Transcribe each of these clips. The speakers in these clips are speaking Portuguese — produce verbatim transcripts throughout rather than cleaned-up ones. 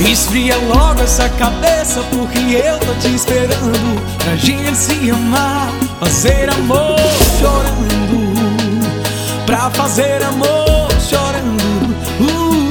Esfria logo essa cabeça, porque eu tô te esperando pra gente se amar, fazer amor chorando, pra fazer amor chorando. uh.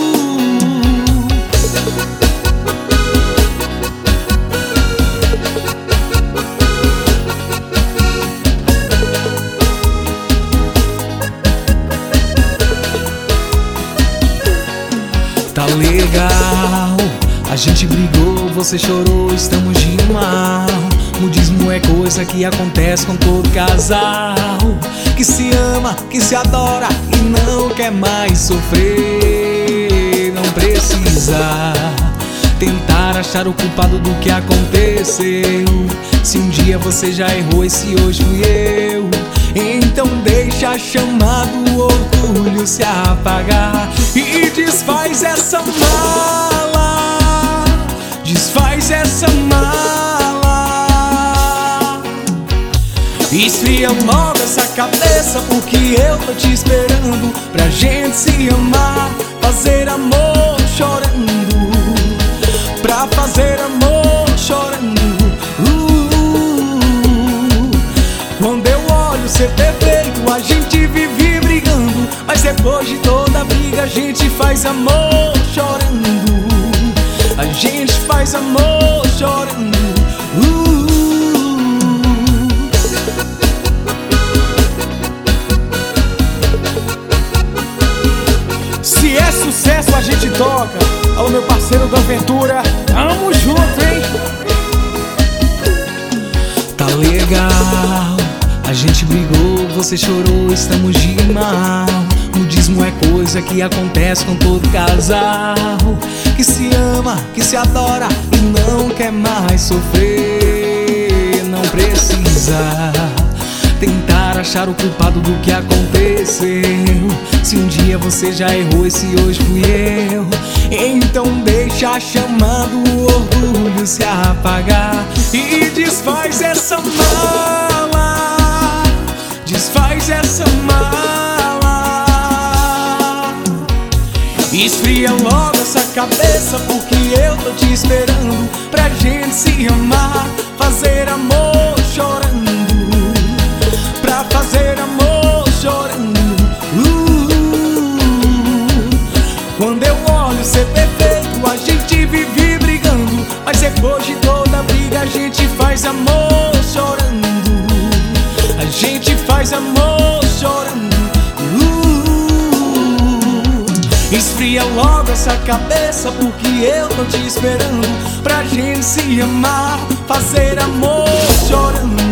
Tá legal, a gente brigou, você chorou, estamos de mal. Mudismo é coisa que acontece com todo casal que se ama, que se adora e não quer mais sofrer. Não precisa tentar achar o culpado do que aconteceu. Se um dia você já errou e se hoje fui eu, então deixa a chama do orgulho se apagar e desfaz essa mala, desfaz essa mala. Esfria logo essa cabeça, porque eu tô te esperando pra gente se amar, fazer amor chorando, pra fazer amor chorando. Quando eu olho ser perfeito, a gente vive brigando, mas depois de toda briga a gente faz amor chorando, a gente faz amor chorando. uh. Se é sucesso a gente toca. Alô meu parceiro do Aventura, tamo junto, hein? Tá legal, a gente brigou, você chorou, estamos de mal. Mudismo é coisa que acontece com todo casal que se ama, que se adora e não quer mais sofrer. Não precisa tentar achar o culpado do que aconteceu. Se um dia você já errou e se hoje fui eu, então deixa a chama do orgulho se apagar e desfaz essa mala, desfaz essa mala. Esfria logo essa cabeça, porque eu tô te esperando pra gente se amar, fazer amor chorando, pra fazer amor chorando. uh. Quando eu olho ser perfeito, a gente vive brigando, mas depois de toda briga a gente faz amor chorando, a gente faz amor chorando. uh. Esfria logo essa cabeça, porque eu tô te esperando pra gente se amar, fazer amor chorando,